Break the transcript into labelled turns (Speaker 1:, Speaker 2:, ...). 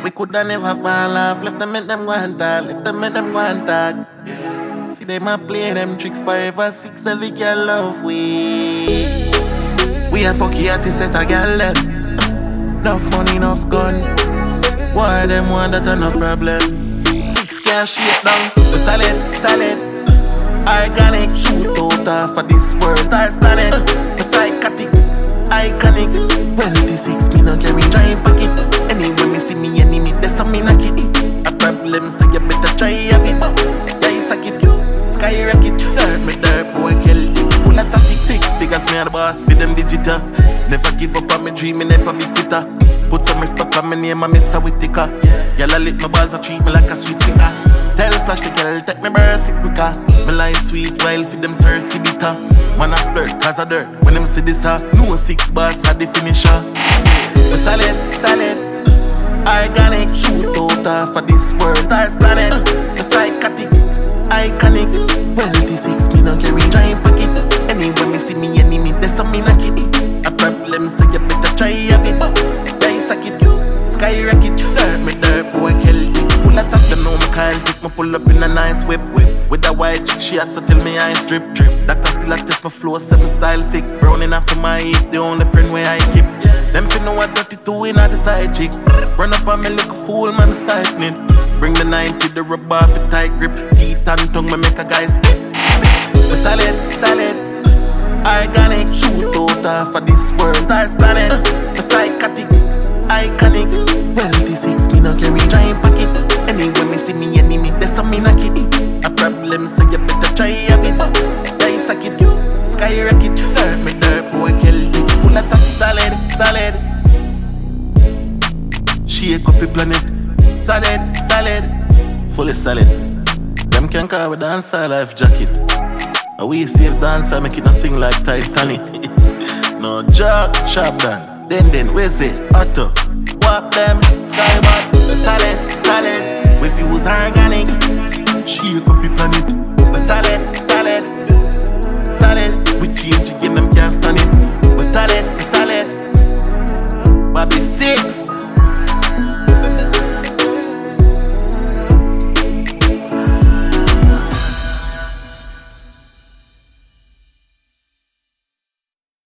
Speaker 1: We coulda never fall off. Left them make them go and talk. Left them make them go and talk. See them a play them tricks 5 or 6 every girl love we. We a fucky artists set a girl them. Enough money, enough gun. Why them want that a no problem? 6 can't shake down. We solid. Organic, shoot out off of this world. Stars planet, psychotic, iconic. 26 me no carry giant pocket. Anyway me see me enemy, that's how me knock it. A problem, so you better try have it. Yeah, suck it, skyrocket. Dirt boy, kill it. Full of tactics, 6 figures, me and the boss. With them digital. Never give up on me dream, me never be quitter. Put some respect on my name, I miss a with ticker. Y'all lick my balls, I treat me like a sweet sweeter. Tell Flash the girl, take me mercy quicker. My life sweet, while for them Cersei bitter. Man a flirt, cause of dirt. When them see this, no 6 bars at the finisher. We solid, organic, shoot out off of this world. Stars planet, psychotic, iconic. 26 me no carry giant pocket. Anyway me see me enemy, that's how me knock it. A problem, so you better try have it. Yeah, suck it, skyrocket. Dirt boy, kill it. Full of talk, them know me Kyle. Take me pull up in a nice whip. With a white chick, she had to tell me I ain't drip. Doctor still a test my flow, 7 style sick. Brown enough for my hip, the only friend where I keep. Them fin know what 32 in the side chick. Run up on me look a fool, man, stifling. Bring the 90, the rubber for tight grip. Teeth and tongue, me make a guy spit. We solid, organic, shoot out off of this world. Stars planet, psychotic, iconic. 26 me no carry giant pocket. Anyway me see me enemy, that's how me knock it. A problem, so you better try have it. Yeah, suck it, skyrocket. Dirt boy, kill it. Full of talk, solid. Shake up the planet, solid, fully solid. Them can call with dancer life jacket. And we save dancer, make it not sing like Titanic. No joke, sharp done. Then, where's it? Auto. Walk them, skybot. Solid. With views organic. Shake up the planet.